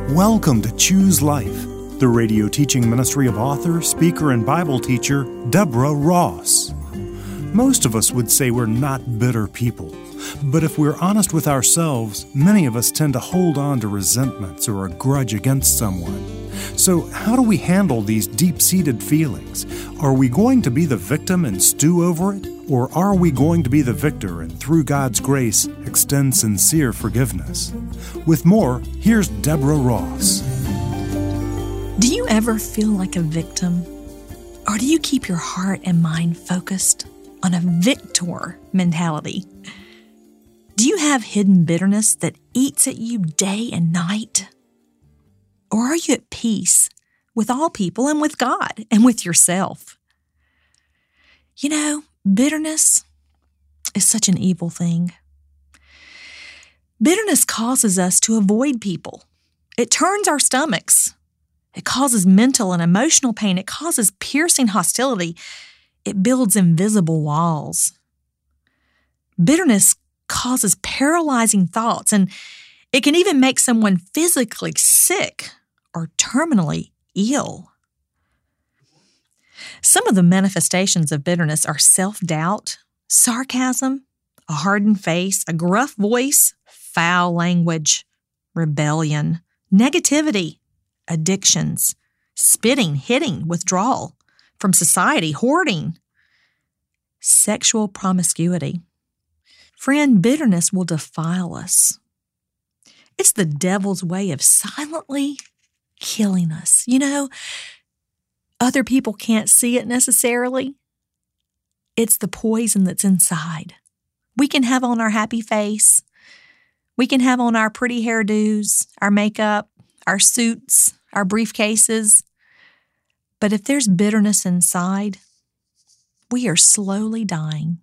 Welcome to Choose Life, the radio teaching ministry of author, speaker, and Bible teacher Deborah Ross. Most of us would say we're not bitter people, but if we're honest with ourselves, many of us tend to hold on to resentments or a grudge against someone. So how do we handle these deep-seated feelings? Are we going to be the victim and stew over it? Or are we going to be the victor and through God's grace extend sincere forgiveness? With more, here's Deborah Ross. Do you ever feel like a victim? Or do you keep your heart and mind focused on a victor mentality? Do you have hidden bitterness that eats at you day and night? Or are you at peace with all people and with God and with yourself? You know, bitterness is such an evil thing. Bitterness causes us to avoid people. It turns our stomachs. It causes mental and emotional pain. It causes piercing hostility. It builds invisible walls. Bitterness causes paralyzing thoughts, and it can even make someone physically sick or terminally ill. Some of the manifestations of bitterness are self-doubt, sarcasm, a hardened face, a gruff voice, foul language, rebellion, negativity, addictions, spitting, hitting, withdrawal from society, hoarding, sexual promiscuity. Friend, bitterness will defile us. It's the devil's way of silently killing us. You know, other people can't see it necessarily. It's the poison that's inside. We can have on our happy face. We can have on our pretty hairdos, our makeup, our suits, our briefcases. But if there's bitterness inside, we are slowly dying.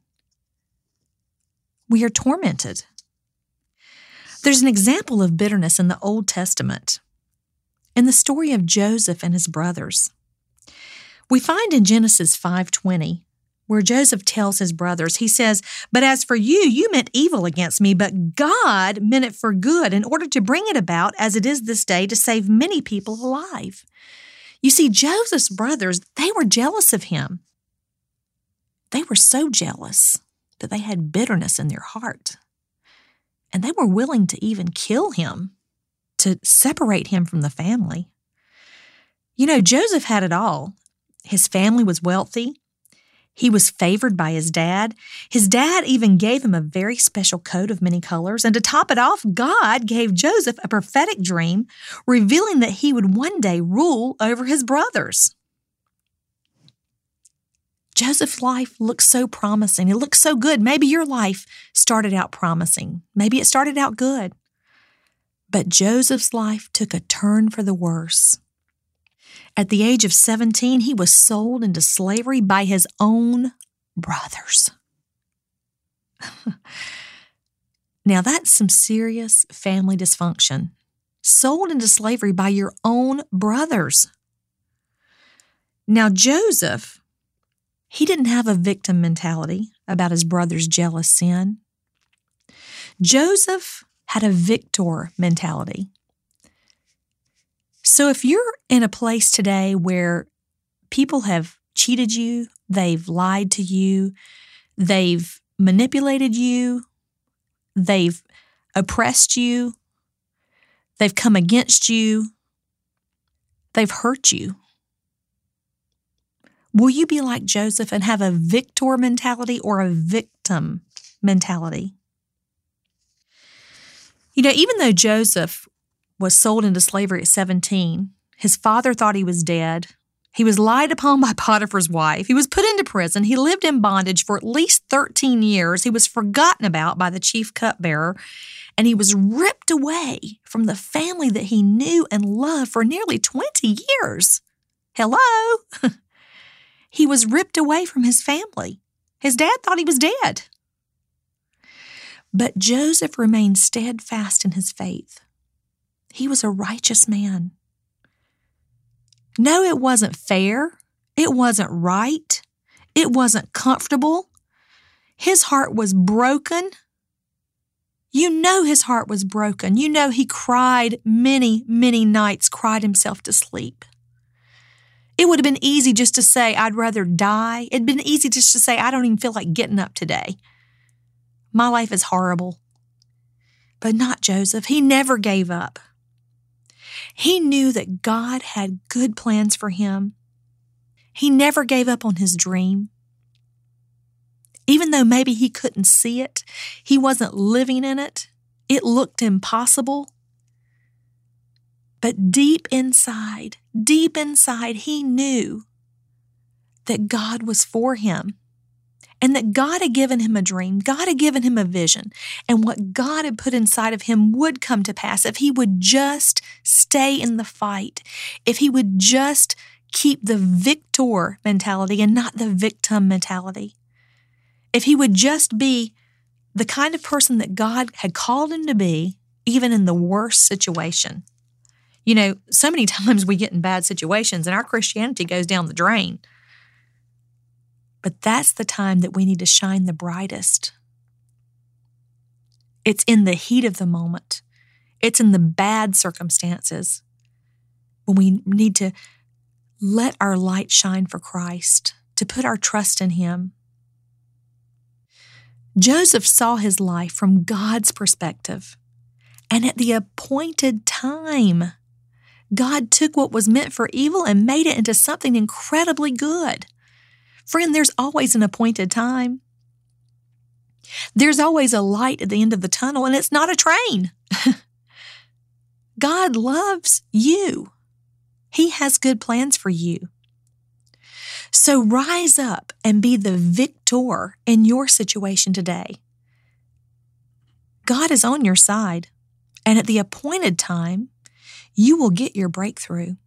We are tormented. There's an example of bitterness in the Old Testament, in the story of Joseph and his brothers. We find in Genesis 5:20, where Joseph tells his brothers, he says, "But as for you, you meant evil against me, but God meant it for good in order to bring it about as it is this day to save many people alive." You see, Joseph's brothers, they were jealous of him. They were so jealous that they had bitterness in their heart. And they were willing to even kill him, to separate him from the family. You know, Joseph had it all. His family was wealthy. He was favored by his dad. His dad even gave him a very special coat of many colors. And to top it off, God gave Joseph a prophetic dream, revealing that he would one day rule over his brothers. Joseph's life looks so promising. It looks so good. Maybe your life started out promising. Maybe it started out good. But Joseph's life took a turn for the worse. At the age of 17, he was sold into slavery by his own brothers. Now, that's some serious family dysfunction. Sold into slavery by your own brothers. Now, Joseph, he didn't have a victim mentality about his brother's jealous sin. Joseph had a victor mentality. So if you're in a place today where people have cheated you, they've lied to you, they've manipulated you, they've oppressed you, they've come against you, they've hurt you, will you be like Joseph and have a victor mentality or a victim mentality? You know, even though Joseph was sold into slavery at 17, his father thought he was dead. He was lied upon by Potiphar's wife. He was put into prison. He lived in bondage for at least 13 years. He was forgotten about by the chief cupbearer, and he was ripped away from the family that he knew and loved for nearly 20 years. Hello? He was ripped away from his family. His dad thought he was dead. But Joseph remained steadfast in his faith. He was a righteous man. No, it wasn't fair. It wasn't right. It wasn't comfortable. His heart was broken. You know his heart was broken. You know he cried many, many nights, cried himself to sleep. It would have been easy just to say, I'd rather die. It'd been easy just to say, I don't even feel like getting up today. My life is horrible. But not Joseph. He never gave up. He knew that God had good plans for him. He never gave up on his dream. Even though maybe he couldn't see it, he wasn't living in it, it looked impossible. But deep inside, he knew that God was for him and that God had given him a dream. God had given him a vision, and what God had put inside of him would come to pass if he would just stay in the fight, if he would just keep the victor mentality and not the victim mentality. If he would just be the kind of person that God had called him to be, even in the worst situation. You know, so many times we get in bad situations and our Christianity goes down the drain. But that's the time that we need to shine the brightest. It's in the heat of the moment. It's in the bad circumstances when we need to let our light shine for Christ, to put our trust in him. Joseph saw his life from God's perspective, and at the appointed time, God took what was meant for evil and made it into something incredibly good. Friend, there's always an appointed time. There's always a light at the end of the tunnel, and it's not a train. God loves you. He has good plans for you. So rise up and be the victor in your situation today. God is on your side, and at the appointed time, you will get your breakthrough.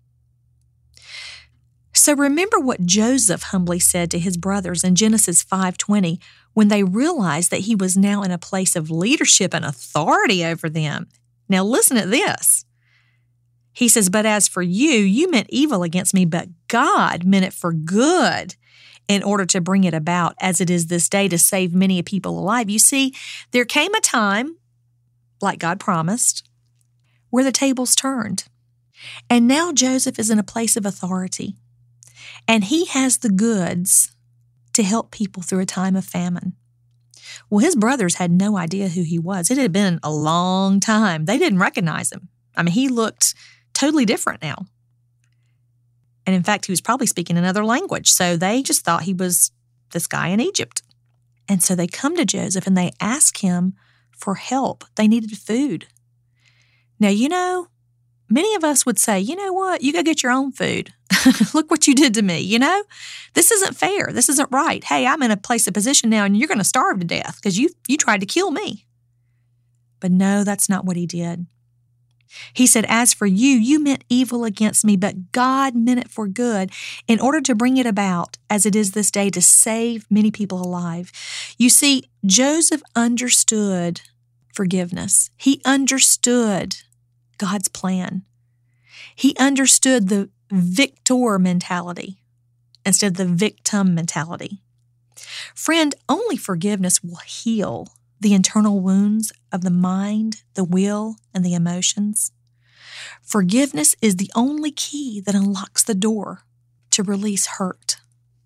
So remember what Joseph humbly said to his brothers in Genesis 5:20 when they realized that he was now in a place of leadership and authority over them. Now listen to this. He says, but as for you, you meant evil against me, but God meant it for good in order to bring it about as it is this day to save many people alive. You see, there came a time, like God promised, where the tables turned. And now Joseph is in a place of authority, and he has the goods to help people through a time of famine. Well, his brothers had no idea who he was. It had been a long time. They didn't recognize him. I mean, he looked totally different now. And in fact, he was probably speaking another language, so they just thought he was this guy in Egypt. And so they come to Joseph and they ask him for help. They needed food. Now, you know, many of us would say, you know what, you go get your own food. Look what you did to me, you know? This isn't fair. This isn't right. Hey, I'm in a place of position now and you're going to starve to death because you tried to kill me. But no, that's not what he did. He said, as for you, you meant evil against me, but God meant it for good in order to bring it about as it is this day to save many people alive. You see, Joseph understood forgiveness. He understood God's plan. He understood the victor mentality instead of the victim mentality. Friend, only forgiveness will heal the internal wounds of the mind, the will, and the emotions. Forgiveness is the only key that unlocks the door to release hurt.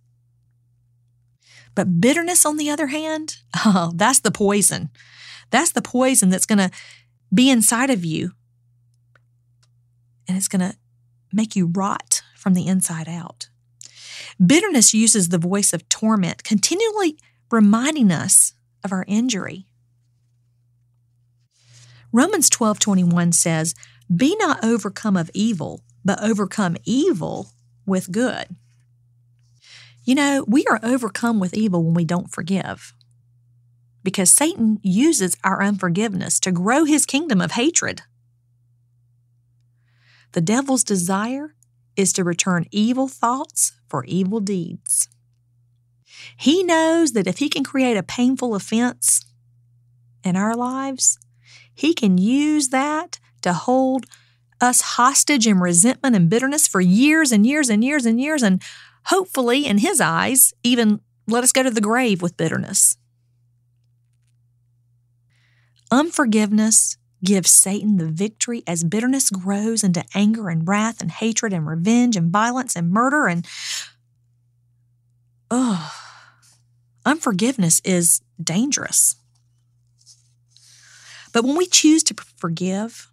But bitterness, on the other hand, that's the poison. That's the poison that's going to be inside of you, and it's going to make you rot from the inside out. Bitterness uses the voice of torment, continually reminding us of our injury. Romans 12:21 says, be not overcome of evil, but overcome evil with good. You know, we are overcome with evil when we don't forgive, because Satan uses our unforgiveness to grow his kingdom of hatred. The devil's desire is to return evil thoughts for evil deeds. He knows that if he can create a painful offense in our lives, he can use that to hold us hostage in resentment and bitterness for years and years and years and years, and hopefully, in his eyes, even let us go to the grave with bitterness. Unforgiveness gives Satan the victory as bitterness grows into anger and wrath and hatred and revenge and violence and murder and unforgiveness is dangerous. But when we choose to forgive,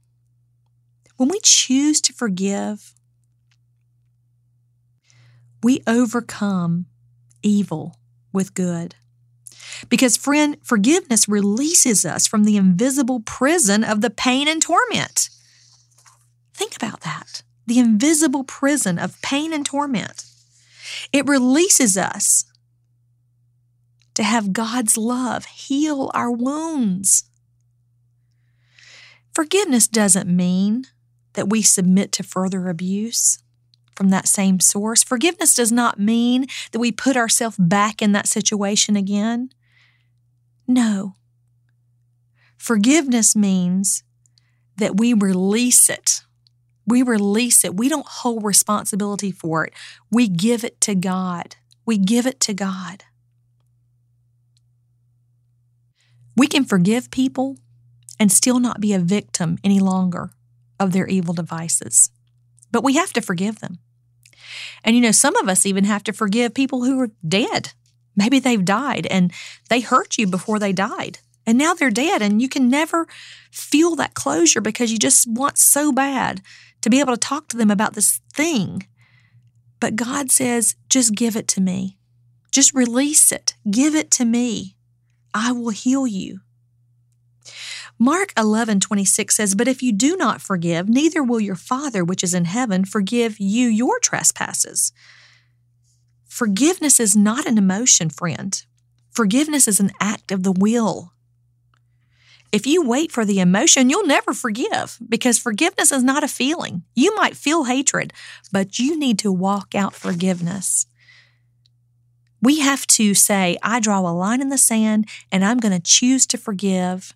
we overcome evil with good. Because, friend, forgiveness releases us from the invisible prison of the pain and torment. Think about that. The invisible prison of pain and torment. It releases us to have God's love heal our wounds. Forgiveness doesn't mean that we submit to further abuse from that same source. Forgiveness does not mean that we put ourselves back in that situation again. No. Forgiveness means that we release it. We release it. We don't hold responsibility for it. We give it to God. We give it to God. We can forgive people and still not be a victim any longer of their evil devices. But we have to forgive them. And some of us even have to forgive people who are dead. Maybe they've died and they hurt you before they died. And now they're dead and you can never feel that closure because you just want so bad to be able to talk to them about this thing. But God says, just give it to me. Just release it. Give it to me. I will heal you. Mark 11:26 says, "But if you do not forgive, neither will your Father which is in heaven forgive you your trespasses." Forgiveness is not an emotion, friend. Forgiveness is an act of the will. If you wait for the emotion, you'll never forgive because forgiveness is not a feeling. You might feel hatred, but you need to walk out forgiveness. We have to say, I draw a line in the sand and I'm going to choose to forgive.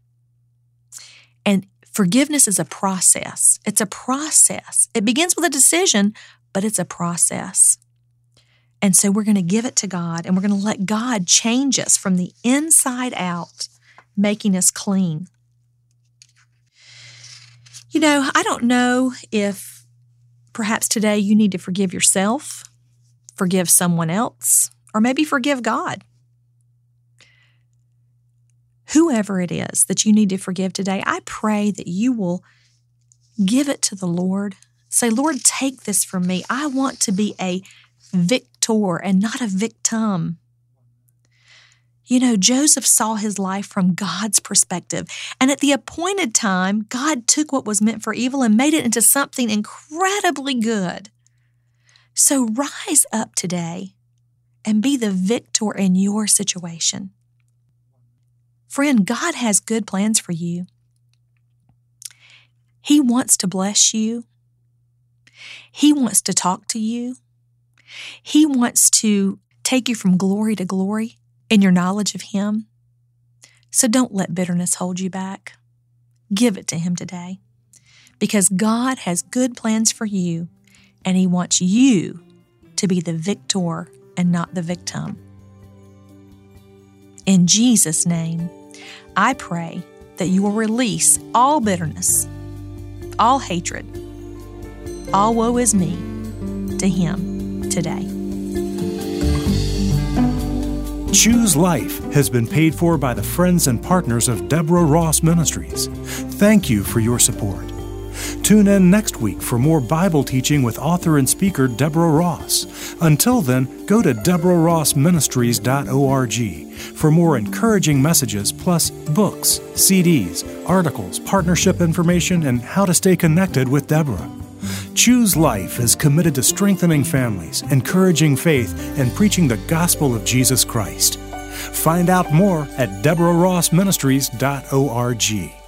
And forgiveness is a process. It's a process. It begins with a decision, but it's a process. And so we're going to give it to God and we're going to let God change us from the inside out, making us clean. I don't know if perhaps today you need to forgive yourself, forgive someone else, or maybe forgive God. Whoever it is that you need to forgive today, I pray that you will give it to the Lord. Say, Lord, take this from me. I want to be a victor and not a victim. Joseph saw his life from God's perspective. And at the appointed time, God took what was meant for evil and made it into something incredibly good. So rise up today and be the victor in your situation. Friend, God has good plans for you. He wants to bless you. He wants to talk to you. He wants to take you from glory to glory in your knowledge of Him. So don't let bitterness hold you back. Give it to Him today because God has good plans for you and He wants you to be the victor and not the victim. In Jesus' name, I pray that you will release all bitterness, all hatred, all woe is me to Him today. Choose Life has been paid for by the friends and partners of Deborah Ross Ministries. Thank you for your support. Tune in next week for more Bible teaching with author and speaker Deborah Ross. Until then, go to DeborahRossMinistries.org for more encouraging messages, plus books, CDs, articles, partnership information, and how to stay connected with Deborah. Choose Life is committed to strengthening families, encouraging faith, and preaching the gospel of Jesus Christ. Find out more at DeborahRossMinistries.org.